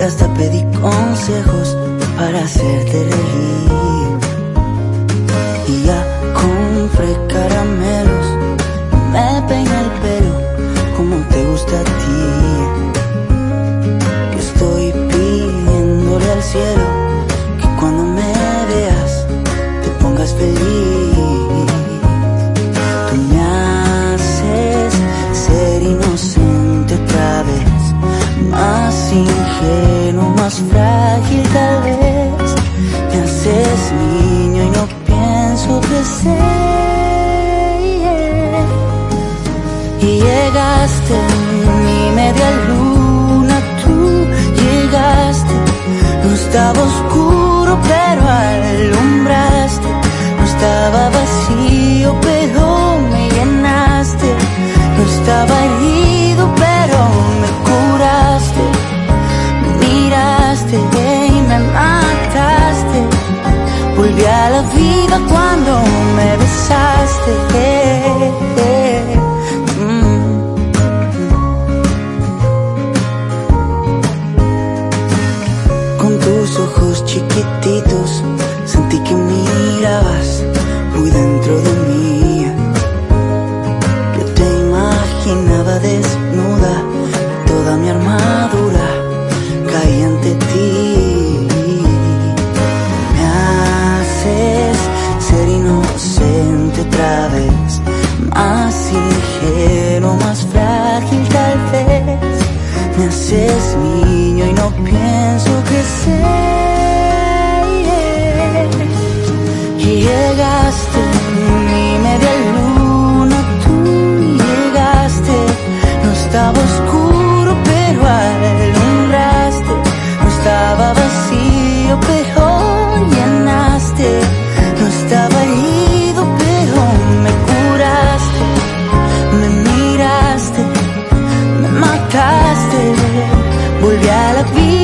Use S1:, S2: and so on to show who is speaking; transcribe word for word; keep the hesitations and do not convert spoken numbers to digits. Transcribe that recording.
S1: que hasta pedí consejos para hacerte reír. Y ya compré caramelos, me peiné el pelo como te gusta a ti. Yo estoy pidiéndole al cielo que cuando me veas te pongas feliz. Tú me haces ser inocente otra vez, más ingenuo, más frágil tal vez. Me haces niño y no pienso crecer. Y llegaste, mi media luna, tú llegaste. No estaba oscuro pero alumbraste, no estaba vacío pero me llenaste, no estaba herido pero me curaste, me miraste y me mataste. Volví a la vida cuando me besaste. eh, eh, mm. Con tus ojos chiquititos sentí que mirabas muy dentro de mí. Yo te imaginaba desnuda, toda mi armadura caía ante ti. Me haces ser inocente otra vez, más ingenuo, más frágil tal vez. Me haces niño y no pienso crecer. Y llegaste, mi media luna, tú llegaste. No estaba oscuro pero alumbraste, no estaba vacío pero llenaste, no estaba herido pero me curaste, me miraste, me mataste. Volví a la vida